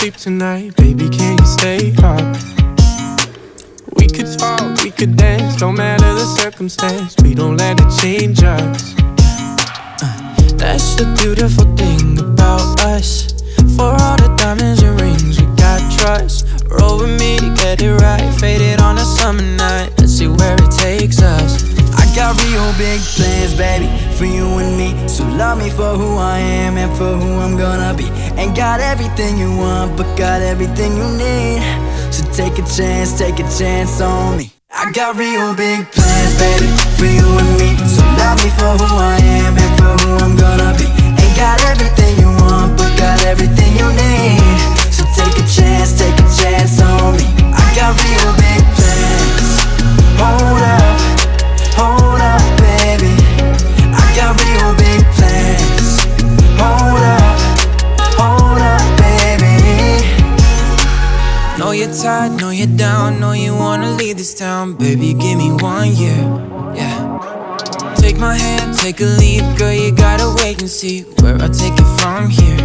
sleep tonight, baby, can you stay up? We could talk, we could dance, don't matter the circumstance, we don't let it change us. That's the beautiful thing about us. For all the diamonds and rings, we got trust. Roll with me, get it right, faded on a summer night. Let's see where it takes us. I got real big plans, baby, for you and me. So love me for who I am and for who I'm gonna be. Ain't got everything you want, but got everything you need. So take a chance on me. I got real big plans, baby, for you and me. So love me for who I am and for who I'm gonna be. Ain't got everything you want, but got everything you need. So take a chance on me. I got real big plans. Hold up, baby, I got real big plans. Hold up, baby. Know you're tired, know you're down, know you wanna leave this town. Baby, give me 1 year, yeah. Take my hand, take a leap, girl, you gotta wait and see where I take it from here.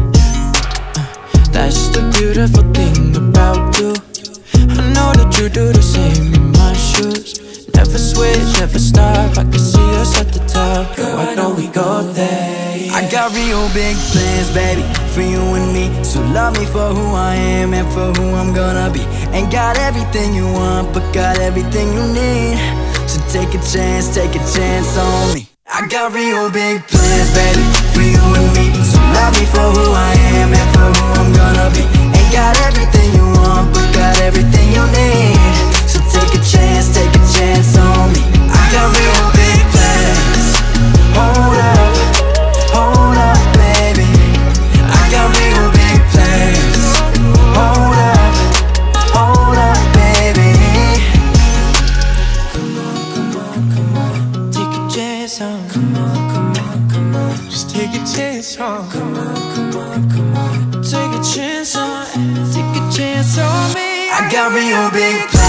That's the beautiful thing about you. I know that you do the same in my shoes. Never switch, never stop, I can see us at the top. Girl, I know we go there, yeah. I got real big plans, baby, for you and me. So love me for who I am and for who I'm gonna be. Ain't got everything you want, but got everything you need. So take a chance on me. I got real big plans, baby, for you and me. So love me for who I am and for who I'm gonna be. Ain't got everything you want, but got everything you need. So take a chance on me. I got real big plans. Hold up, baby, I got real big plans. Hold up, baby. Come on, take a chance on. Come on, Just take a chance on. come on, take a chance on. Take a chance on me. I got real big plans.